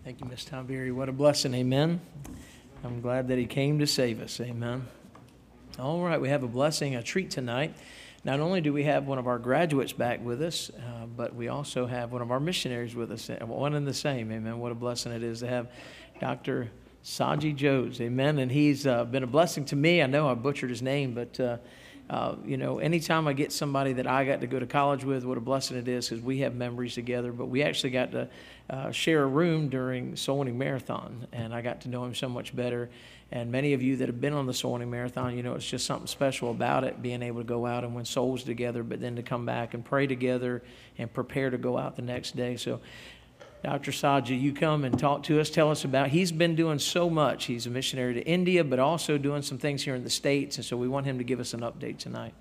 Thank you, Miss Tiberi. What a blessing, amen. I'm glad that he came to save us, amen. All right, we have a blessing, a treat tonight. Not only do we have one of our graduates back with us, but we also have one of our missionaries with us, one and the same, amen. What a blessing it is to have Dr. Saji Jones, amen. And he's been a blessing to me. I know I butchered his name, but anytime I get somebody that I got to go to college with, what a blessing it is, because we have memories together. But we actually got to share a room during Soul Winning Marathon, and I got to know him so much better. And many of you that have been on the Soul Winning Marathon, it's just something special about it, being able to go out and win souls together, but then to come back and pray together and prepare to go out the next day. So Dr. Saji, you come and talk to us. Tell us about, he's been doing so much. He's a missionary to India, but also doing some things here in the States. And so we want him to give us an update tonight.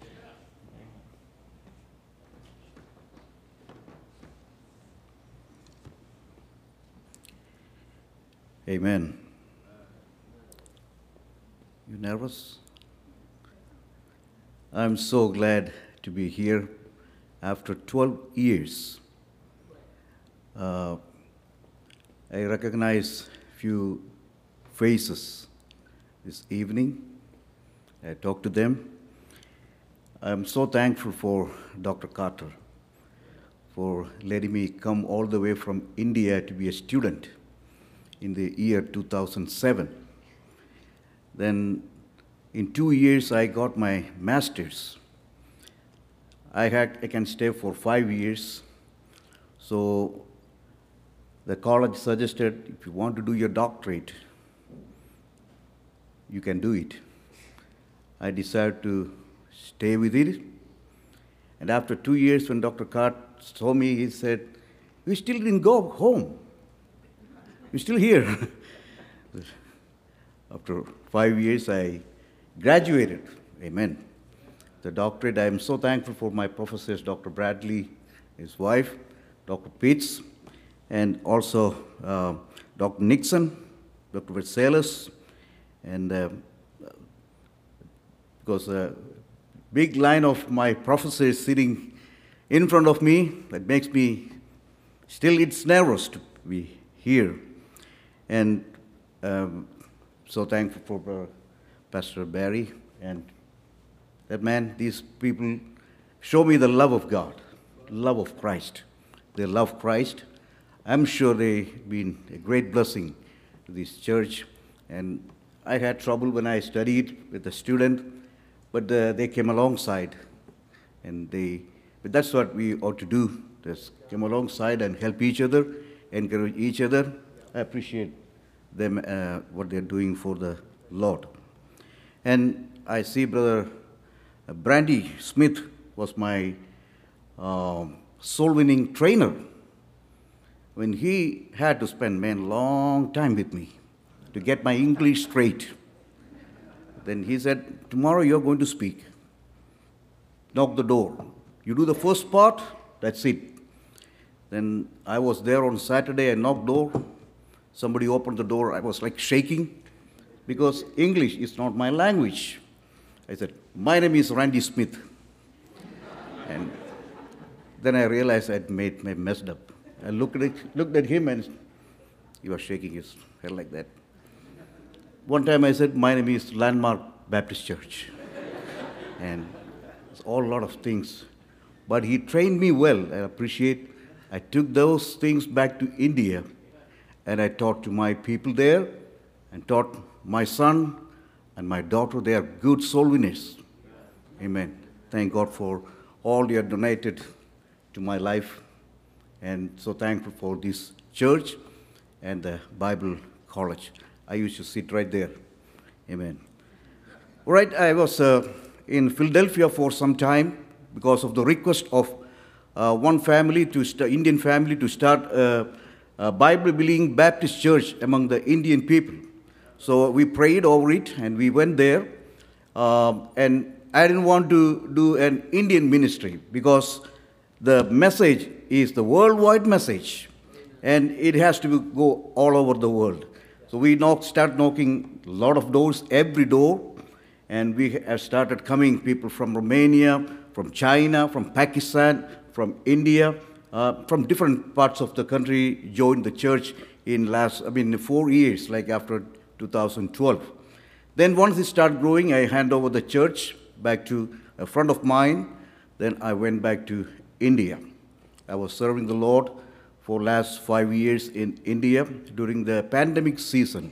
Amen. You nervous? I'm so glad to be here after 12 years. I recognize few faces this evening. I talked to them. I'm so thankful for Dr. Carter for letting me come all the way from India to be a student in the year 2007. Then in 2 years, I got my master's. I can stay for 5 years. So the college suggested, if you want to do your doctorate, you can do it. I decided to stay with it. And after 2 years, when Dr. Cart saw me, he said, "You still didn't go home. You're still here." After 5 years, I graduated. Amen. The doctorate, I am so thankful for my professors, Dr. Bradley, his wife, Dr. Pitts, and also Dr. Nixon, Dr. Versailles, and because a big line of my professors sitting in front of me, that makes me, still it's nervous to be here. And so thankful for Pastor Barry and that man, these people show me the love of God, love of Christ. They love Christ. I'm sure they've been a great blessing to this church. And I had trouble when I studied with a student, but they came alongside. But that's what we ought to do, just come alongside and help each other, encourage each other. I appreciate them, what they're doing for the Lord. And I see Brother Brandy Smith was my soul-winning trainer. When he had to spend a long time with me to get my English straight. Then he said, "Tomorrow you're going to speak. Knock the door. You do the first part, that's it." Then I was there on Saturday, I knocked door. Somebody opened the door, I was like shaking because English is not my language. I said, "My name is Randy Smith." And then I realized I messed up. I looked at him and he was shaking his head like that. One time I said, "My name is Landmark Baptist Church." And it's all a lot of things. But he trained me well. I appreciate. I took those things back to India and I taught to my people there and taught my son and my daughter. They are good soul winners. Amen. Thank God for all you have donated to my life. And so thankful for this church and the Bible College. I used to sit right there. Amen. All right, I was in Philadelphia for some time because of the request of one family, Indian family, to start a Bible-believing Baptist church among the Indian people. So we prayed over it and we went there. And I didn't want to do an Indian ministry because the message is the worldwide message, and it has to go all over the world. So we start knocking a lot of doors, every door, and we have started coming people from Romania, from China, from Pakistan, from India, from different parts of the country joined the church in 4 years, like after 2012. Then once it started growing, I hand over the church back to a friend of mine. Then I went back to India. I was serving the Lord for last 5 years in India. During the pandemic season,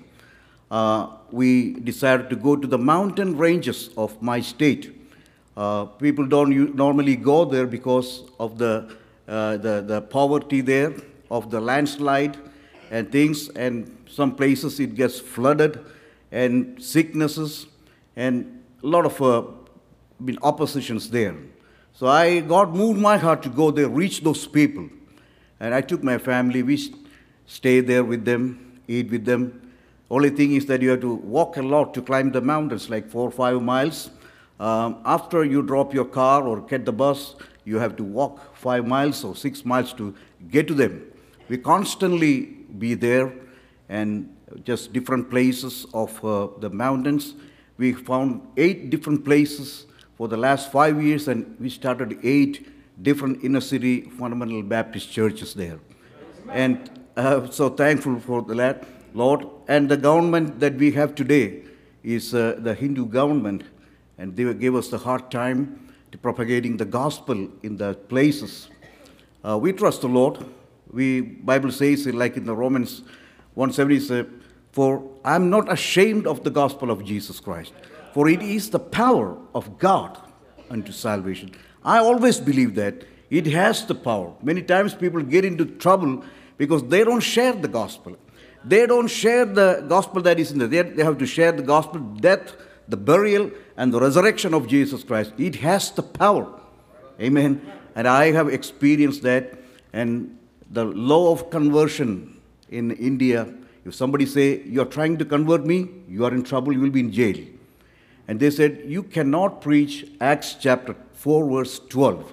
we decided to go to the mountain ranges of my state. People don't normally go there because of the poverty there, of the landslide and things, and some places it gets flooded, and sicknesses, and a lot of oppositions there. So God moved my heart to go there, reach those people. And I took my family, we stayed there with them, eat with them. Only thing is that you have to walk a lot to climb the mountains, like 4 or 5 miles. After you drop your car or get the bus, you have to walk 5 miles or 6 miles to get to them. We constantly be there, and just different places of the mountains. We found 8 different places for the last 5 years, and we started 8 different inner city fundamental Baptist churches there. And so thankful for that, Lord. And the government that we have today is the Hindu government, and they gave us the hard time to propagating the gospel in the places. We trust the Lord. Bible says, like in the Romans 1:70, for I'm not ashamed of the gospel of Jesus Christ, for it is the power of God unto salvation. I always believe that it has the power. Many times people get into trouble because they don't share the gospel. They don't share the gospel that is in there. They have to share the gospel, death, the burial, and the resurrection of Jesus Christ. It has the power. Amen. And I have experienced that. And the law of conversion in India, if somebody say, you're trying to convert me, you are in trouble, you will be in jail. And they said, you cannot preach Acts chapter 4, verse 12.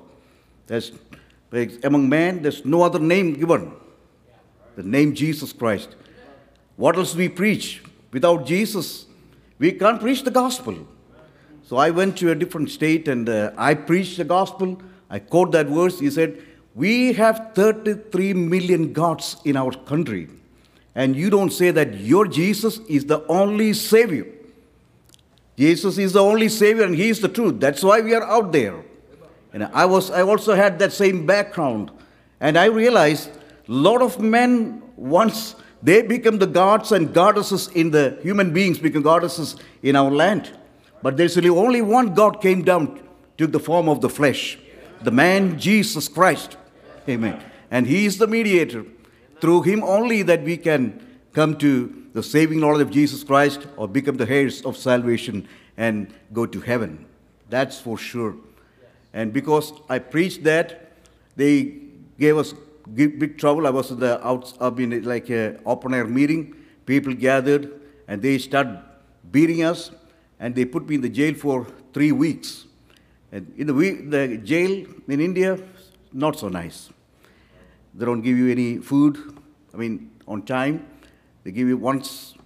Among men, there's no other name given. The name Jesus Christ. What else we preach? Without Jesus, we can't preach the gospel. So I went to a different state and I preached the gospel. I quote that verse. He said, we have 33 million gods in our country. And you don't say that your Jesus is the only Savior. Jesus is the only Savior and He is the truth. That's why we are out there. And I also had that same background. And I realized a lot of men, once they become the gods and goddesses in the human beings, become goddesses in our land. But there's only one God came down, took the form of the flesh. The man, Jesus Christ. Amen. And He is the mediator. Through Him only that we can come to the saving knowledge of Jesus Christ or become the heirs of salvation and go to heaven. That's for sure. And because I preached that, they gave us big trouble. I was in like an open-air meeting. People gathered and they started beating us, and they put me in the jail for 3 weeks. And in the jail in India, not so nice. They don't give you any food, on time. They give you once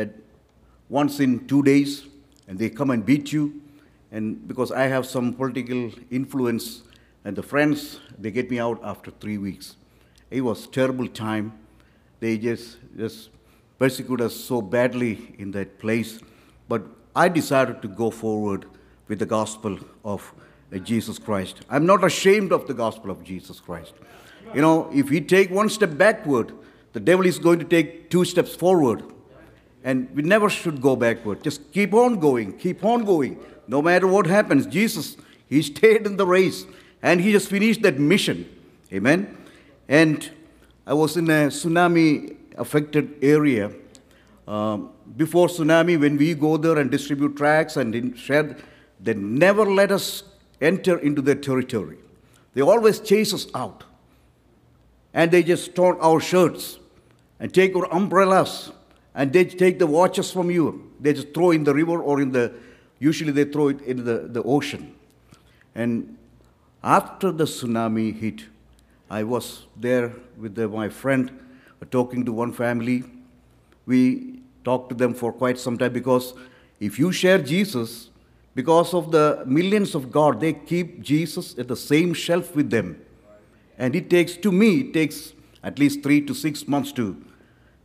in 2 days, and they come and beat you. And because I have some political influence, and the friends, they get me out after 3 weeks. It was a terrible time. They just persecuted us so badly in that place. But I decided to go forward with the gospel of Jesus Christ. I'm not ashamed of the gospel of Jesus Christ. If we take 1 step backward, the devil is going to take 2 steps forward. And we never should go backward. Just keep on going, no matter what happens. Jesus, He stayed in the race, and He just finished that mission. Amen. And I was in a tsunami-affected area. Before tsunami, when we go there and distribute tracts and share, they never let us enter into their territory. They always chase us out. And they just torn our shirts and take our umbrellas, and they take the watches from you. They just throw in the river or usually they throw it in the ocean. And after the tsunami hit, I was there with my friend, talking to one family. We talked to them for quite some time, because if you share Jesus, because of the millions of God, they keep Jesus at the same shelf with them. And it takes at least 3 to 6 months to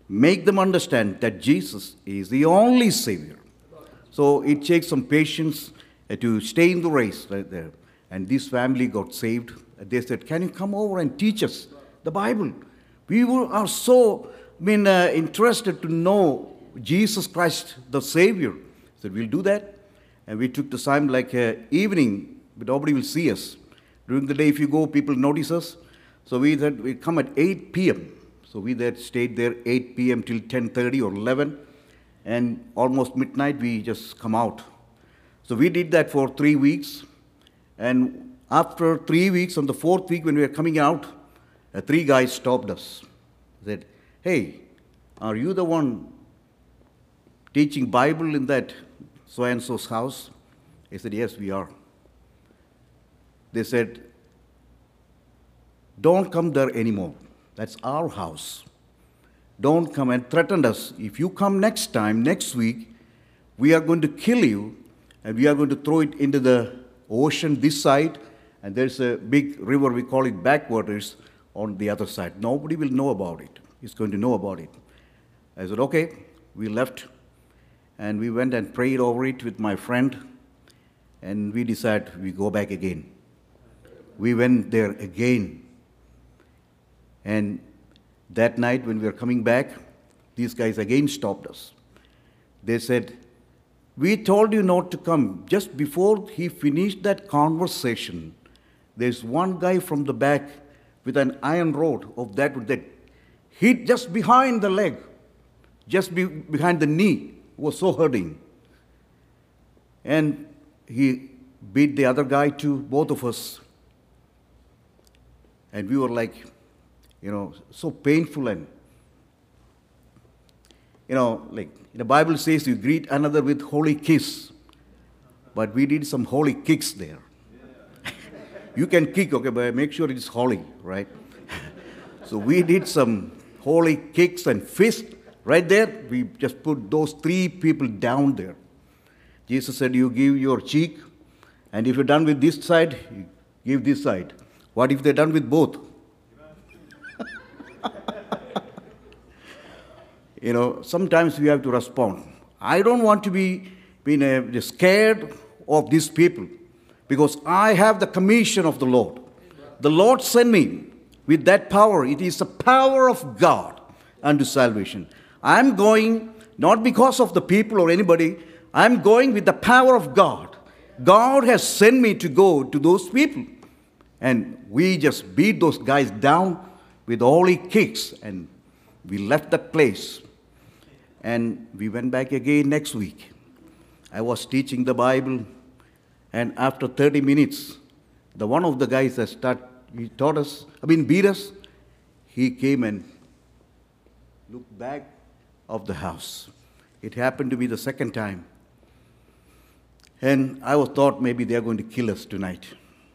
make them understand that Jesus is the only Savior. So it takes some patience to stay in the race right there. And this family got saved. They said, can you come over and teach us the Bible? We are so interested to know Jesus Christ, the Savior. I said, we'll do that. And we took the time like evening, but nobody will see us. During the day, if you go, people notice us. So we said, we come at 8 p.m. So we stayed there 8 p.m. till 10:30 or 11. And almost midnight, we just come out. So we did that for 3 weeks. And after 3 weeks, on the 4th week, when we were coming out, 3 guys stopped us. They said, hey, are you the one teaching Bible in that so-and-so's house? I said, yes, we are. They said, don't come there anymore. That's our house. Don't come, and threatened us. If you come next time, next week, we are going to kill you, and we are going to throw it into the ocean this side, and there's a big river, we call it backwaters, on the other side. Nobody will know about it. He's going to know about it. I said, okay. We left, and we went and prayed over it with my friend, and we decided we go back again. We went there again. And that night when we were coming back, these guys again stopped us. They said, we told you not to come. Just before he finished that conversation, there's one guy from the back with an iron rod of that hit just behind the leg, just behind the knee. It was so hurting. And he beat the other guy too, both of us. And we were like, so painful. And, like the Bible says you greet another with holy kiss. But we did some holy kicks there. You can kick, okay, but make sure it's holy, right? So we did some holy kicks and fists right there. We just put those 3 people down there. Jesus said, you give your cheek, and if you're done with this side, you give this side. What if they're done with both? Sometimes we have to respond. I don't want to be scared of these people, because I have the commission of the Lord. The Lord sent me with that power. It is the power of God unto salvation. I'm going not because of the people or anybody. I'm going with the power of God. God has sent me to go to those people. And we just beat those guys down with holy kicks, and we left that place. And we went back again next week. I was teaching the Bible, and after 30 minutes, one of the guys that beat us, he came and looked back of the house. It happened to be the second time. And I thought maybe they are going to kill us tonight.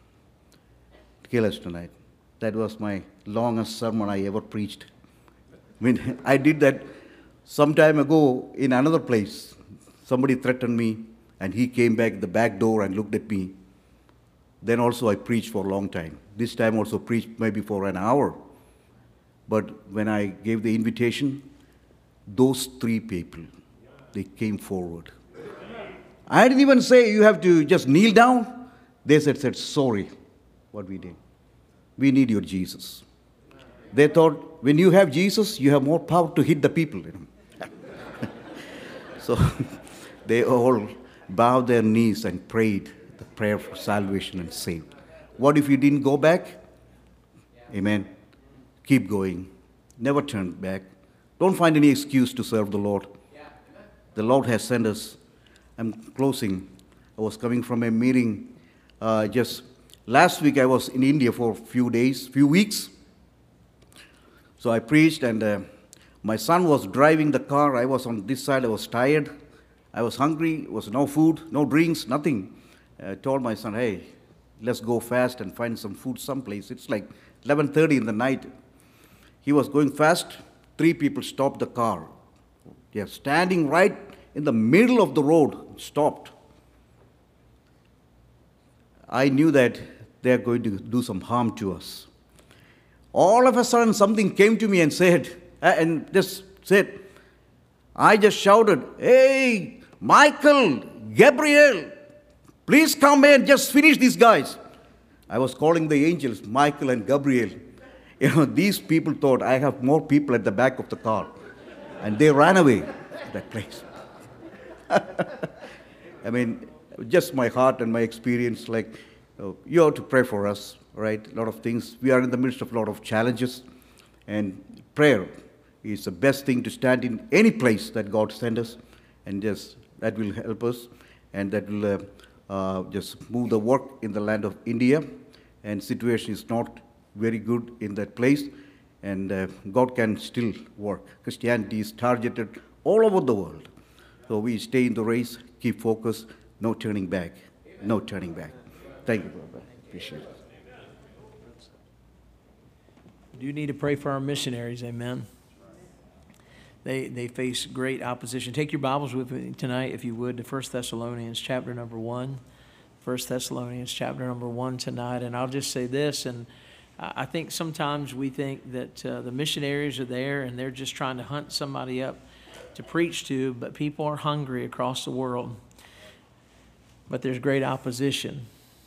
That was my longest sermon I ever preached. I did that some time ago in another place. Somebody threatened me, and he came back the back door and looked at me. Then also I preached for a long time. This time also preached maybe for an hour. But when I gave the invitation, those 3 people, they came forward. I didn't even say you have to just kneel down. They said, sorry, what we did. We need your Jesus. They thought, when you have Jesus, you have more power to hit the people. So they all bowed their knees and prayed the prayer for salvation and saved. What if you didn't go back? Amen. Keep going. Never turn back. Don't find any excuse to serve the Lord. The Lord has sent us. I'm closing. I was coming from a meeting just last week. I was in India for a few weeks. So I preached, and my son was driving the car. I was on this side. I was tired. I was hungry. There was no food, no drinks, nothing. I told my son, hey, let's go fast and find some food someplace. It's like 11:30 in the night. He was going fast. 3 people stopped the car. They are standing right in the middle of the road, stopped. I knew that they are going to do some harm to us. All of a sudden, something came to me and said, and just said, I just shouted, "Hey, Michael, Gabriel, please come and just finish these guys." I was calling the angels, Michael and Gabriel. These people thought I have more people at the back of the car. And they ran away to that place. I mean, just my heart and my experience, like, you have to pray for us, right? A lot of things. We are in the midst of a lot of challenges. And prayer is the best thing to stand in any place that God sends us. And just that will help us. And that will just move the work in the land of India. And situation is not very good in that place. And God can still work. Christianity is targeted all over the world. So we stay in the race, keep focused, no turning back. No turning back. Thank you, brother. Appreciate it. We do need to pray for our missionaries, amen. They face great opposition. Take your Bibles with me tonight, if you would, to 1 Thessalonians chapter number 1. 1 Thessalonians chapter number 1 tonight. And I'll just say this, and I think sometimes we think that the missionaries are there and they're just trying to hunt somebody up to preach to, but people are hungry across the world. But there's great opposition,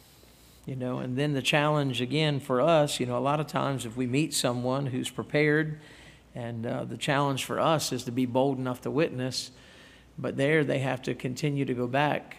and then the challenge again for us, a lot of times if we meet someone who's prepared, and the challenge for us is to be bold enough to witness, but there they have to continue to go back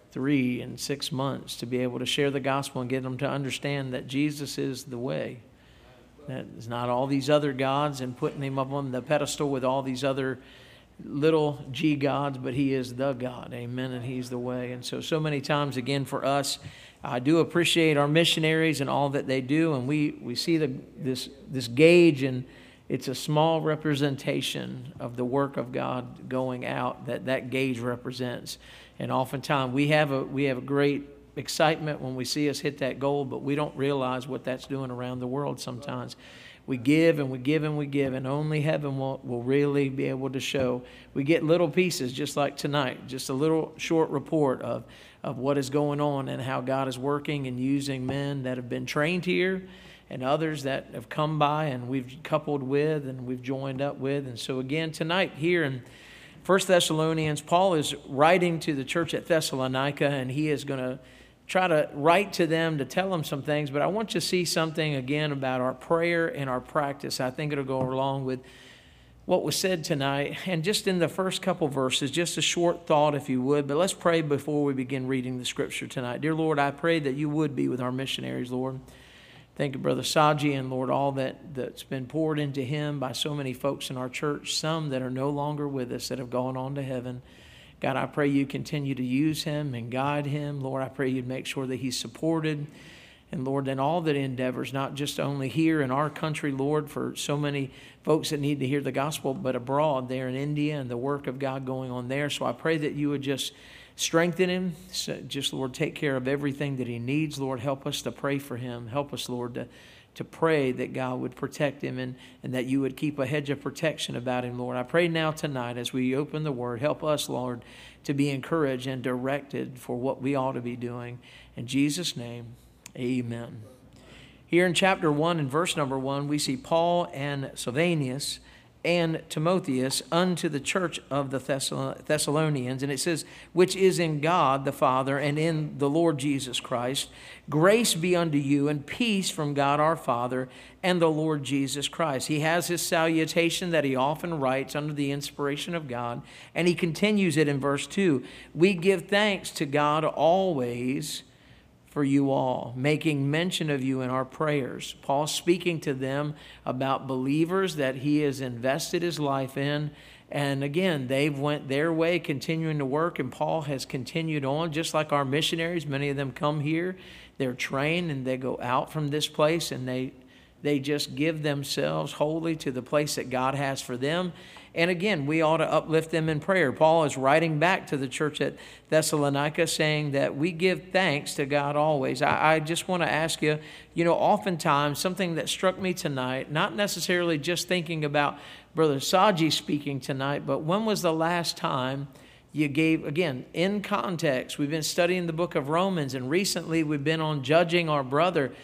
3 and 6 months to be able to share the gospel and get them to understand that Jesus is the way. That it's not all these other gods and putting him up on the pedestal with all these other little g gods, but he is the God, amen, and he's the way. And so many times again for us, I do appreciate our missionaries and all that they do, and we see this gauge, and it's a small representation of the work of God going out that gauge represents. And oftentimes we have a great excitement when we see us hit that goal, but we don't realize what that's doing around the world sometimes. We give and we give and we give, and only heaven will really be able to show. We get little pieces just like tonight, just a little short report of what is going on and how God is working and using men that have been trained here and others that have come by and we've coupled with and we've joined up with. And so again, tonight here in 1 Thessalonians, Paul is writing to the church at Thessalonica, and he is going to try to write to them to tell them some things. But I want you to see something again about our prayer and our practice. I think it'll go along with what was said tonight. And just in the first couple verses, just a short thought if you would. But let's pray before we begin reading the scripture tonight. Dear Lord, I pray that you would be with our missionaries, Lord. Thank you, Brother Saji, and Lord, all that's been poured into him by so many folks in our church, some that are no longer with us, that have gone on to heaven. God, I pray you continue to use him and guide him. Lord, I pray you'd make sure that he's supported. And Lord, in all that endeavors, not just only here in our country, Lord, for so many folks that need to hear the gospel, but abroad there in India and the work of God going on there. So I pray that you would just strengthen him. So just, Lord, take care of everything that he needs. Lord, help us to pray for him. Help us, Lord, to pray that God would protect him and that you would keep a hedge of protection about him, Lord. I pray now tonight as we open the word, help us, Lord, to be encouraged and directed for what we ought to be doing. In Jesus' name, amen. Here in chapter 1 and verse number 1, we see Paul and Silvanus and Timotheus unto the church of the Thessalonians. And it says, which is in God the Father and in the Lord Jesus Christ. Grace be unto you and peace from God our Father and the Lord Jesus Christ. He has his salutation that he often writes under the inspiration of God. And he continues it in verse 2. We give thanks to God always for you all, making mention of you in our prayers. Paul speaking to them about believers that he has invested his life in. And again, they've went their way, continuing to work, and Paul has continued on, just like our missionaries. Many of them come here, they're trained, and they go out from this place, and they just give themselves wholly to the place that God has for them. And again, we ought to uplift them in prayer. Paul is writing back to the church at Thessalonica saying that we give thanks to God always. I just want to ask you, oftentimes something that struck me tonight, not necessarily just thinking about Brother Saji speaking tonight, but when was the last time you gave, again, in context, we've been studying the book of Romans, and recently we've been on judging our brother.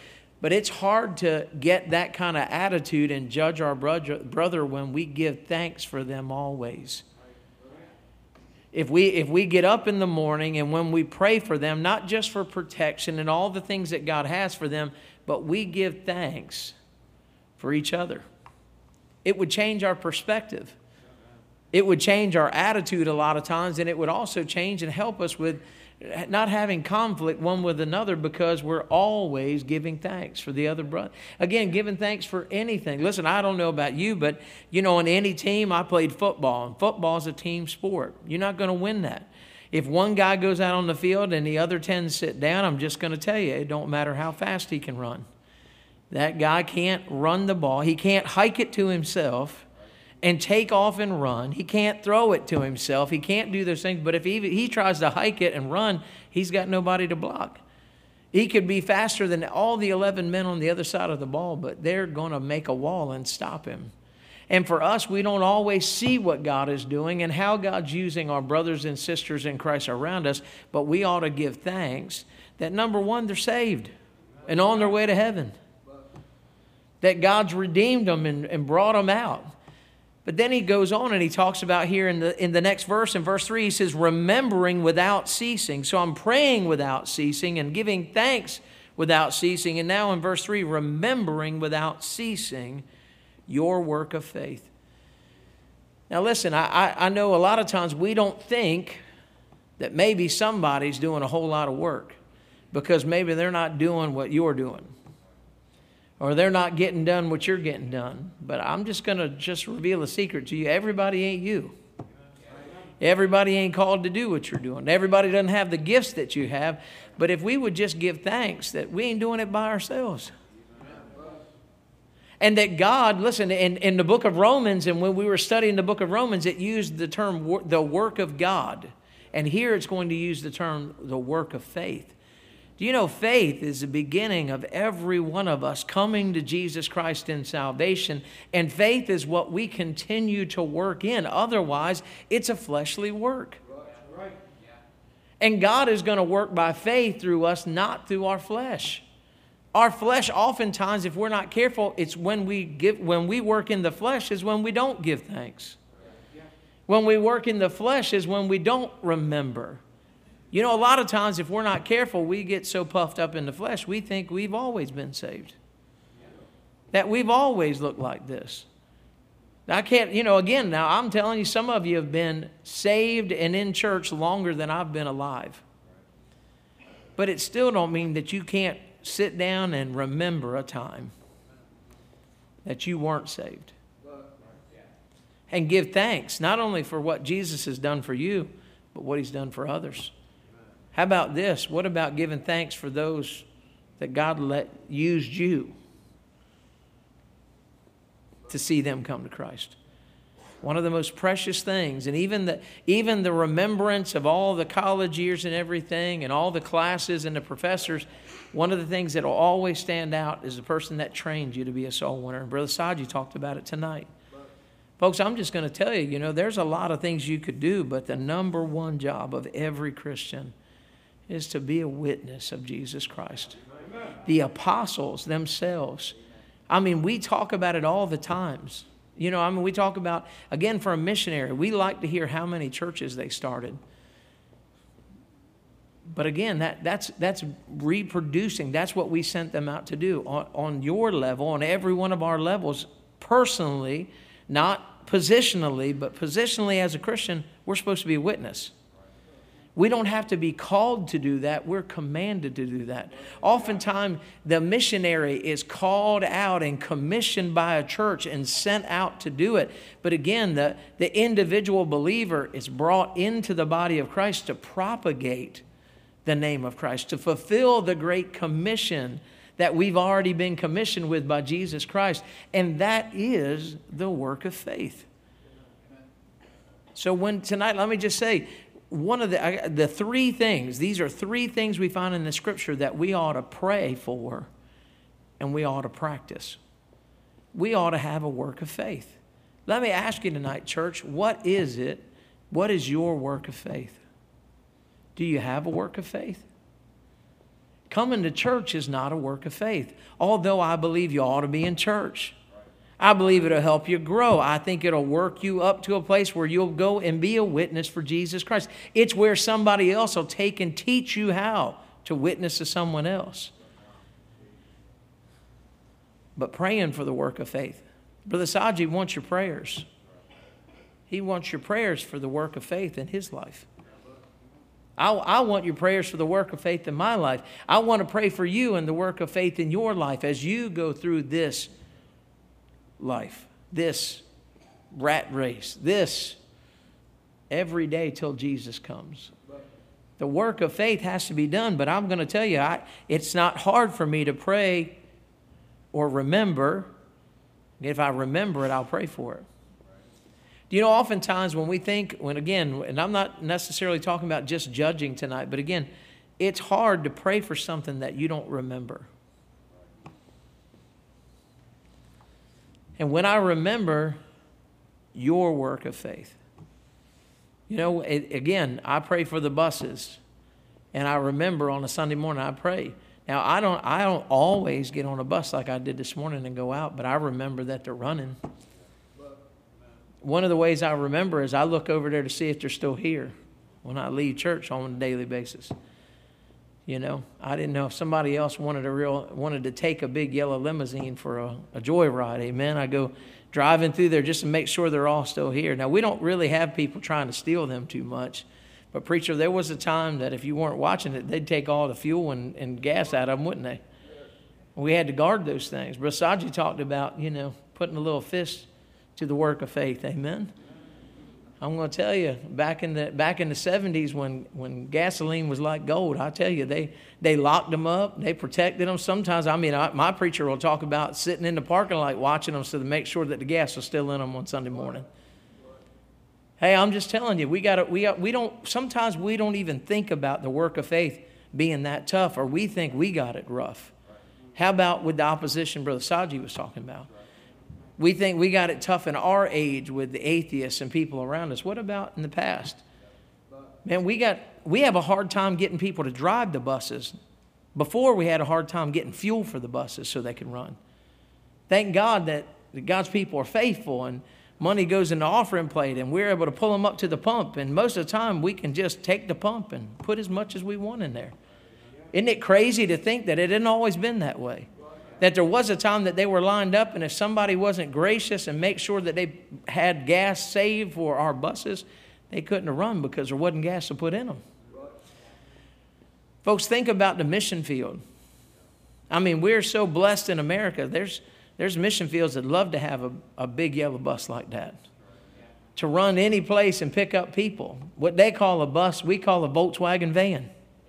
But it's hard to get that kind of attitude and judge our brother when we give thanks for them always. If we get up in the morning and when we pray for them, not just for protection and all the things that God has for them, but we give thanks for each other, it would change our perspective. It would change our attitude a lot of times, and it would also change and help us with not having conflict one with another, because we're always giving thanks for the other brother. Again, giving thanks for anything. Listen, I don't know about you, but in any team, I played football, and football is a team sport. You're not going to win that. If one guy goes out on the field and the other 10 sit down, I'm just going to tell you, it don't matter how fast he can run. That guy can't run the ball. He can't hike it to himself and take off and run. He can't throw it to himself. He can't do those things. But if he tries to hike it and run, he's got nobody to block. He could be faster than all the 11 men on the other side of the ball, but they're going to make a wall and stop him. And for us, we don't always see what God is doing and how God's using our brothers and sisters in Christ around us, but we ought to give thanks that, number one, they're saved and on their way to heaven. That God's redeemed them and brought them out. But then he goes on and he talks about here in the next verse, in verse 3, he says, remembering without ceasing. So I'm praying without ceasing and giving thanks without ceasing. And now in verse 3, remembering without ceasing your work of faith. Now listen, I know a lot of times we don't think that maybe somebody's doing a whole lot of work because maybe they're not doing what you're doing. Or they're not getting done what you're getting done. But I'm just going to reveal a secret to you. Everybody ain't you. Everybody ain't called to do what you're doing. Everybody doesn't have the gifts that you have. But if we would just give thanks that we ain't doing it by ourselves. And that God, listen, in the book of Romans, and when we were studying the book of Romans, it used the term the work of God. And here it's going to use the term the work of faith. Do you know faith is the beginning of every one of us coming to Jesus Christ in salvation, and faith is what we continue to work in. Otherwise, it's a fleshly work. And God is going to work by faith through us, not through our flesh. Our flesh, oftentimes, if we're not careful, it's when we work in the flesh is when we don't give thanks. When we work in the flesh is when we don't remember. A lot of times if we're not careful, we get so puffed up in the flesh, we think we've always been saved. That we've always looked like this. Now, I can't, again, now I'm telling you, some of you have been saved and in church longer than I've been alive. But it still don't mean that you can't sit down and remember a time that you weren't saved. And give thanks, not only for what Jesus has done for you, but what he's done for others. How about this? What about giving thanks for those that God used you to see them come to Christ? One of the most precious things, and even the remembrance of all the college years and everything, and all the classes and the professors, one of the things that will always stand out is the person that trained you to be a soul winner. And Brother Saji talked about it tonight. Folks, I'm just going to tell you, there's a lot of things you could do, but the number one job of every Christian is to be a witness of Jesus Christ. Amen. The apostles themselves. We talk about it all the times. We talk about, again, for a missionary, we like to hear how many churches they started. But again, that's reproducing. That's what we sent them out to do. On your level, on every one of our levels, personally, not positionally, but positionally as a Christian, we're supposed to be a witness. We don't have to be called to do that. We're commanded to do that. Oftentimes, the missionary is called out and commissioned by a church and sent out to do it. But again, the individual believer is brought into the body of Christ to propagate the name of Christ, to fulfill the great commission that we've already been commissioned with by Jesus Christ. And that is the work of faith. So tonight, let me just say, one of the three things, these are three things we find in the Scripture that we ought to pray for and we ought to practice. We ought to have a work of faith. Let me ask you tonight, church, what is it? What is your work of faith? Do you have a work of faith? Coming to church is not a work of faith, although I believe you ought to be in church. I believe it'll help you grow. I think it'll work you up to a place where you'll go and be a witness for Jesus Christ. It's where somebody else will take and teach you how to witness to someone else. But praying for the work of faith. Brother Saji wants your prayers. He wants your prayers for the work of faith in his life. I want your prayers for the work of faith in my life. I want to pray for you and the work of faith in your life as you go through this life, this rat race, this every day till Jesus comes. The work of faith has to be done, but I'm going to tell you, it's not hard for me to pray or remember. If I remember it, I'll pray for it. Do you know, oftentimes when we think, and I'm not necessarily talking about just judging tonight, but again, it's hard to pray for something that you don't remember. And when I remember your work of faith, you know, again, I pray for the buses, and I remember on a Sunday morning I pray. Now, I don't always get on a bus like I did this morning and go out, but I remember that they're running. One of the ways I remember is I look over there to see if they're still here when I leave church on a daily basis. You know, I didn't know if somebody else wanted to take a big yellow limousine for a joyride. Amen. I go driving through there just to make sure they're all still here. Now, we don't really have people trying to steal them too much. But, preacher, there was a time that if you weren't watching it, they'd take all the fuel and gas out of them, wouldn't they? We had to guard those things. Brother Saji talked about, you know, putting a little fist to the work of faith. Amen. I'm going to tell you, back in the 70s when gasoline was like gold, I tell you, they locked them up, they protected them. Sometimes, my preacher will talk about sitting in the parking lot watching them so to make sure that the gas was still in them on Sunday morning. Hey, I'm just telling you, sometimes we don't even think about the work of faith being that tough, or we think we got it rough. How about with the opposition Brother Saji was talking about? We think we got it tough in our age with the atheists and people around us. What about in the past? Man, we have a hard time getting people to drive the buses. Before, we had a hard time getting fuel for the buses so they can run. Thank God that God's people are faithful and money goes in the offering plate and we're able to pull them up to the pump. And most of the time, we can just take the pump and put as much as we want in there. Isn't it crazy to think that it hadn't always been that way? That there was a time that they were lined up, and if somebody wasn't gracious and make sure that they had gas saved for our buses, they couldn't have run because there wasn't gas to put in them. Folks, think about the mission field. I mean, we're so blessed in America. There's mission fields that love to have a big yellow bus like that. To run any place and pick up people. What they call a bus, we call a Volkswagen van.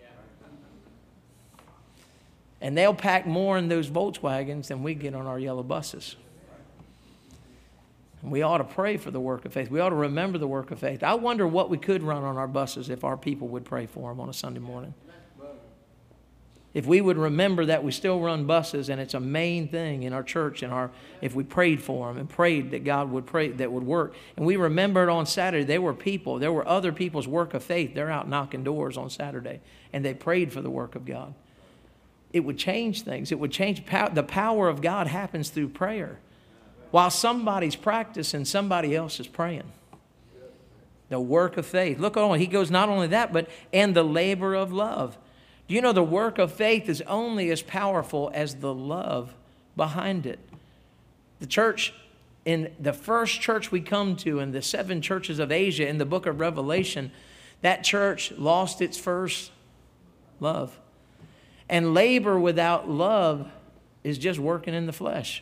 And they'll pack more in those Volkswagens than we get on our yellow buses. And we ought to pray for the work of faith. We ought to remember the work of faith. I wonder what we could run on our buses if our people would pray for them on a Sunday morning. If we would remember that we still run buses and it's a main thing in our church, and if we prayed for them and prayed that God would pray that would work. And we remembered on Saturday there were other people's work of faith. They're out knocking doors on Saturday and they prayed for the work of God. It would change things. It would change. The power of God happens through prayer. While somebody's practicing, somebody else is praying. The work of faith. Look on. He goes, not only that, but and the labor of love. Do you know the work of faith is only as powerful as the love behind it? The church, in the first church we come to in the 7 churches of Asia in the book of Revelation, that church lost its first love. And labor without love is just working in the flesh.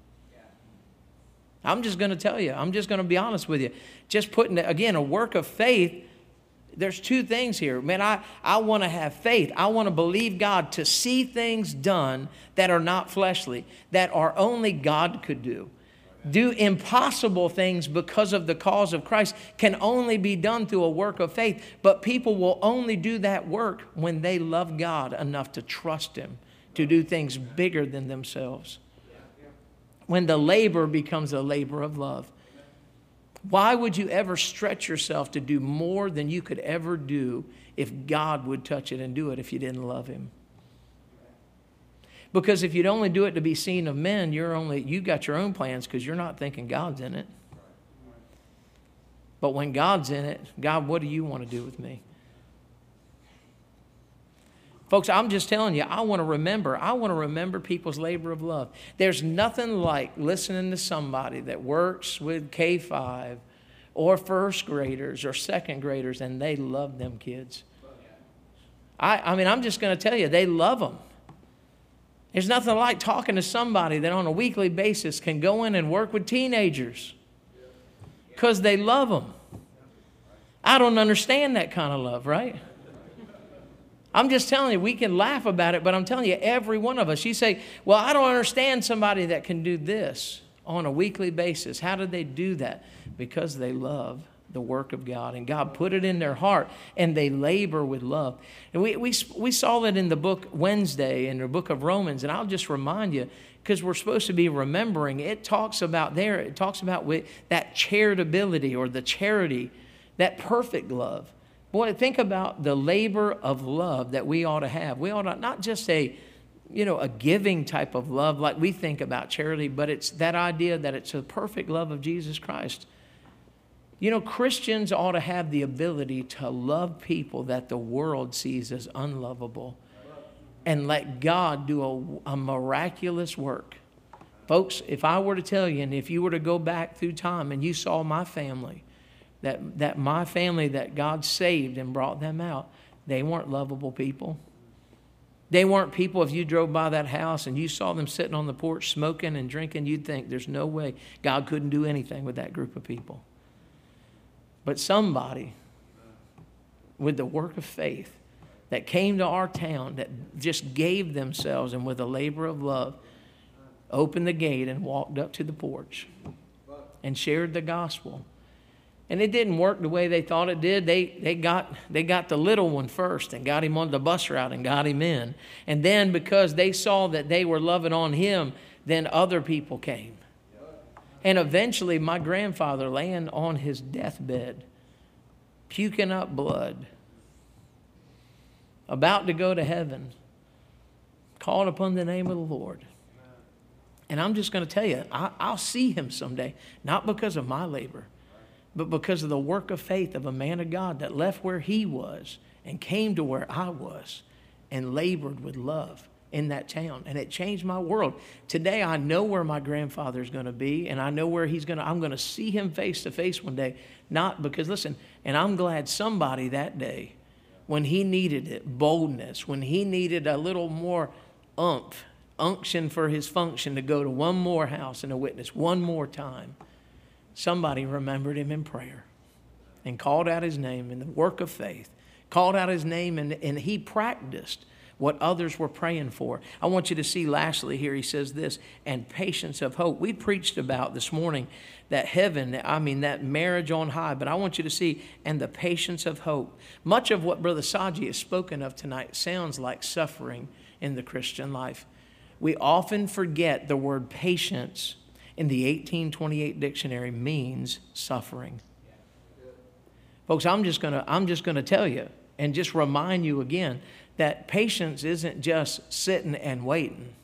I'm just going to tell you. I'm just going to be honest with you. Just putting, again, a work of faith. There's 2 things here. Man, I want to have faith. I want to believe God to see things done that are not fleshly, that are only God could do. Do impossible things because of the cause of Christ can only be done through a work of faith. But people will only do that work when they love God enough to trust Him to do things bigger than themselves. When the labor becomes a labor of love. Why would you ever stretch yourself to do more than you could ever do if God would touch it and do it if you didn't love Him? Because if you'd only do it to be seen of men, you got your own plans because you're not thinking God's in it. But when God's in it, God, what do you want to do with me? Folks, I'm just telling you, I want to remember people's labor of love. There's nothing like listening to somebody that works with K-5 or first graders or second graders, and they love them kids. I mean, I'm just going to tell you, they love them. There's nothing like talking to somebody that on a weekly basis can go in and work with teenagers because they love them. I don't understand that kind of love, right? I'm just telling you, we can laugh about it, but I'm telling you, every one of us, you say, well, I don't understand somebody that can do this on a weekly basis. How do they do that? Because they love the work of God, and God put it in their heart, and they labor with love. And we saw that in the book Wednesday, in the book of Romans, and I'll just remind you, because we're supposed to be remembering, it talks about with that charitability or the charity, that perfect love. Boy, think about the labor of love that we ought to have. We ought to not just a giving type of love like we think about charity, but it's that idea that it's a perfect love of Jesus Christ. Christians ought to have the ability to love people that the world sees as unlovable and let God do a miraculous work. Folks, if I were to tell you, and if you were to go back through time and you saw my family, that my family that God saved and brought them out, they weren't lovable people. They weren't people, if you drove by that house and you saw them sitting on the porch smoking and drinking, you'd think there's no way God couldn't do anything with that group of people. But somebody with the work of faith that came to our town, that just gave themselves and with a labor of love, opened the gate and walked up to the porch and shared the gospel. And it didn't work the way they thought it did. They got the little one first and got him on the bus route and got him in. And then because they saw that they were loving on him, then other people came. And eventually my grandfather, laying on his deathbed, puking up blood, about to go to heaven, called upon the name of the Lord. And I'm just going to tell you, I'll see him someday, not because of my labor, but because of the work of faith of a man of God that left where he was and came to where I was and labored with love in that town. And it changed my world. Today, I know where my grandfather's going to be, and I know where I'm going to see him face to face one day. Not because, listen, and I'm glad somebody that day, when he needed it, boldness, when he needed a little more unction for his function to go to one more house and to witness one more time, somebody remembered him in prayer and called out his name in the work of faith, called out his name, and he practiced what others were praying for. I want you to see lastly here, he says this, and patience of hope. We preached about this morning that heaven, that marriage on high, but I want you to see, and the patience of hope. Much of what Brother Saji has spoken of tonight sounds like suffering in the Christian life. We often forget the word patience in the 1828 dictionary means suffering. Folks, I'm just going to tell you and just remind you again that patience isn't just sitting and waiting.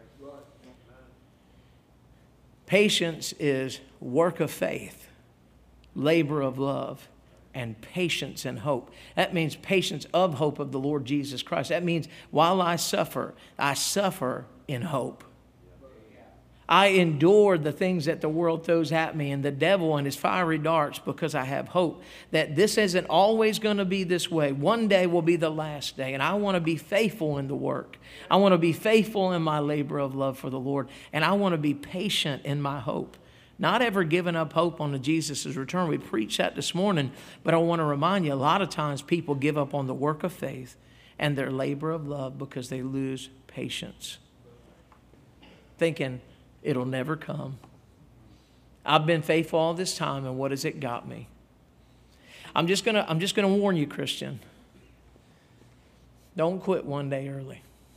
Patience is work of faith, labor of love, and patience and hope. That means patience of hope of the Lord Jesus Christ. That means while I suffer in hope. I endure the things that the world throws at me and the devil and his fiery darts because I have hope that this isn't always going to be this way. One day will be the last day, and I want to be faithful in the work. I want to be faithful in my labor of love for the Lord, and I want to be patient in my hope. Not ever giving up hope on Jesus' return. We preached that this morning, but I want to remind you, a lot of times people give up on the work of faith and their labor of love because they lose patience, thinking it'll never come. I've been faithful all this time, and what has it got me? I'm just gonna warn you, Christian. Don't quit one day early.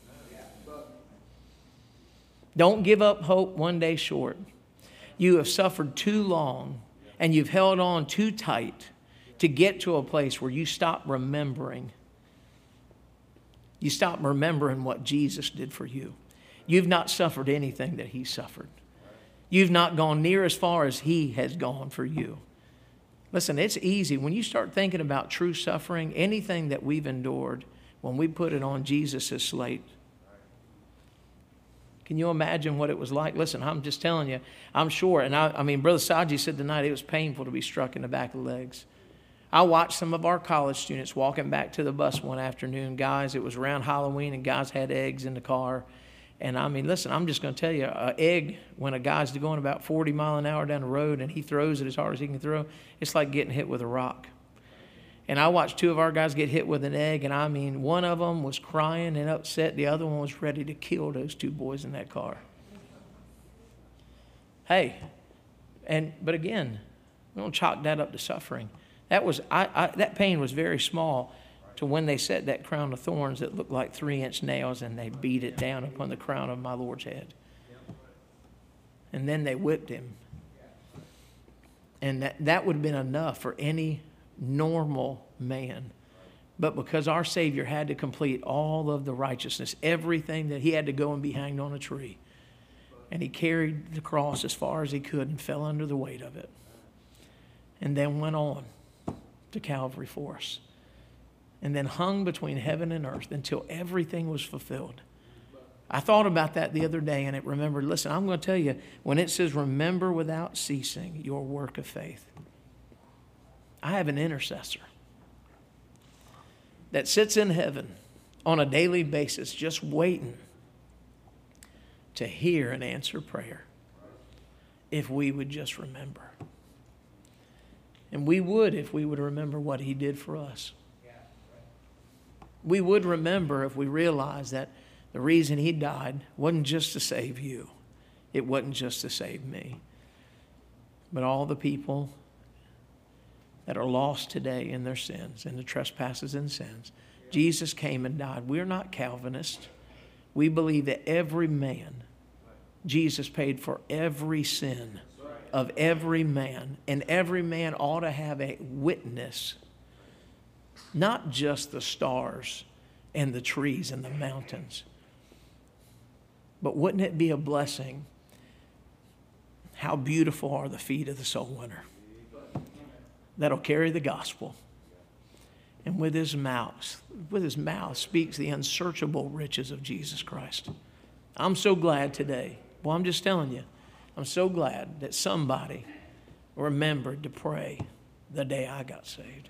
Don't give up hope one day short. You have suffered too long, and you've held on too tight to get to a place where you stop remembering. You stop remembering what Jesus did for you. You've not suffered anything that He suffered. You've not gone near as far as He has gone for you. Listen, it's easy. When you start thinking about true suffering, anything that we've endured, when we put it on Jesus' slate, can you imagine what it was like? Listen, I'm just telling you, I'm sure. And I mean, Brother Saji said tonight it was painful to be struck in the back of the legs. I watched some of our college students walking back to the bus one afternoon. Guys, it was around Halloween, and guys had eggs in the car. And I mean, listen, I'm just going to tell you, an egg, when a guy's going about 40 miles an hour down the road and he throws it as hard as he can throw, it's like getting hit with a rock. And I watched two of our guys get hit with an egg, and I mean, one of them was crying and upset. The other one was ready to kill those two boys in that car. Hey, but again, we don't chalk that up to suffering. That pain was very small to when they set that crown of thorns that looked like 3-inch nails, and they beat it down upon the crown of my Lord's head. And then they whipped Him. And that would have been enough for any normal man. But because our Savior had to complete all of the righteousness, everything that He had to go and be hanged on a tree, and He carried the cross as far as He could and fell under the weight of it, and then went on to Calvary for us, and then hung between heaven and earth until everything was fulfilled. I thought about that the other day, and it remembered, listen, I'm going to tell you, when it says, remember without ceasing your work of faith, I have an intercessor that sits in heaven on a daily basis just waiting to hear and answer prayer if we would just remember. And we would if we would remember what He did for us. We would remember if we realized that the reason He died wasn't just to save you. It wasn't just to save me. But all the people that are lost today in their sins, in the trespasses and sins. Jesus came and died. We're not Calvinists. We believe that every man, Jesus paid for every sin of every man, and every man ought to have a witness, not just the stars and the trees and the mountains. But wouldn't it be a blessing? How beautiful are the feet of the soul winner that'll carry the gospel, and with his mouth speaks the unsearchable riches of Jesus Christ. I'm so glad today. Well, I'm just telling you, I'm so glad that somebody remembered to pray the day I got saved.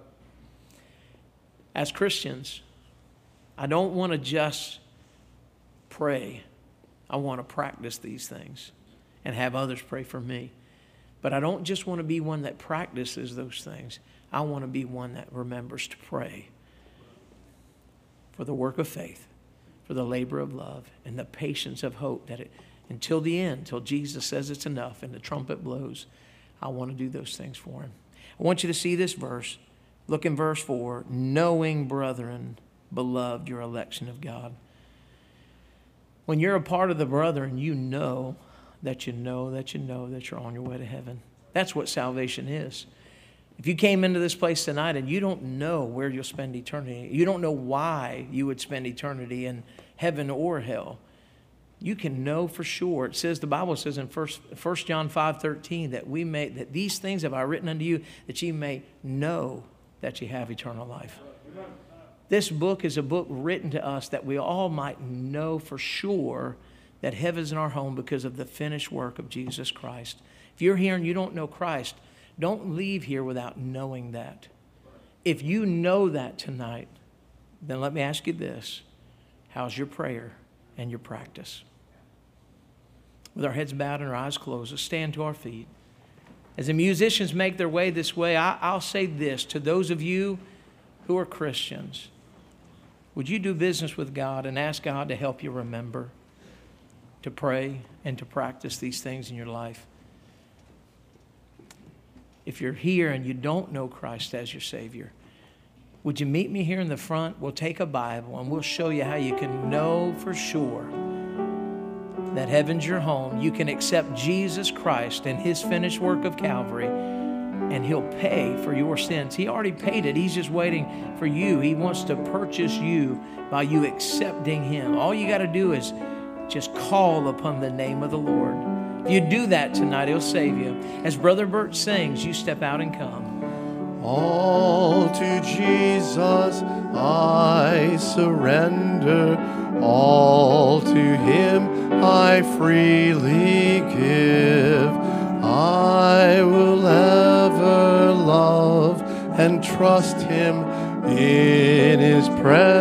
As Christians, I don't want to just pray. I want to practice these things and have others pray for me. But I don't just want to be one that practices those things. I want to be one that remembers to pray for the work of faith, for the labor of love, and the patience of hope that until the end, till Jesus says it's enough and the trumpet blows, I want to do those things for Him. I want you to see this verse. Look in verse 4. Knowing, brethren, beloved, your election of God. When you're a part of the brethren, you know that you know that you know that you're on your way to heaven. That's what salvation is. If you came into this place tonight and you don't know where you'll spend eternity, you don't know why you would spend eternity in heaven or hell, you can know for sure. It says, the Bible says in 1 John 5:13 that these things have I written unto you, that ye may know that ye have eternal life. This book is a book written to us that we all might know for sure that heaven's in our home because of the finished work of Jesus Christ. If you're here and you don't know Christ, don't leave here without knowing that. If you know that tonight, then let me ask you this. How's your prayer and your practice? With our heads bowed and our eyes closed, let's stand to our feet. As the musicians make their way this way, I'll say this to those of you who are Christians. Would you do business with God and ask God to help you remember to pray and to practice these things in your life? If you're here and you don't know Christ as your Savior, would you meet me here in the front? We'll take a Bible and we'll show you how you can know for sure that heaven's your home. You can accept Jesus Christ and His finished work of Calvary, and He'll pay for your sins. He already paid it. He's just waiting for you. He wants to purchase you by you accepting Him. All you got to do is Just call upon the name of the Lord. If you do that tonight, He'll save you. As Brother Bert sings, you step out and come. All to Jesus I surrender, all to Him I freely give. I will ever love and trust Him in His presence.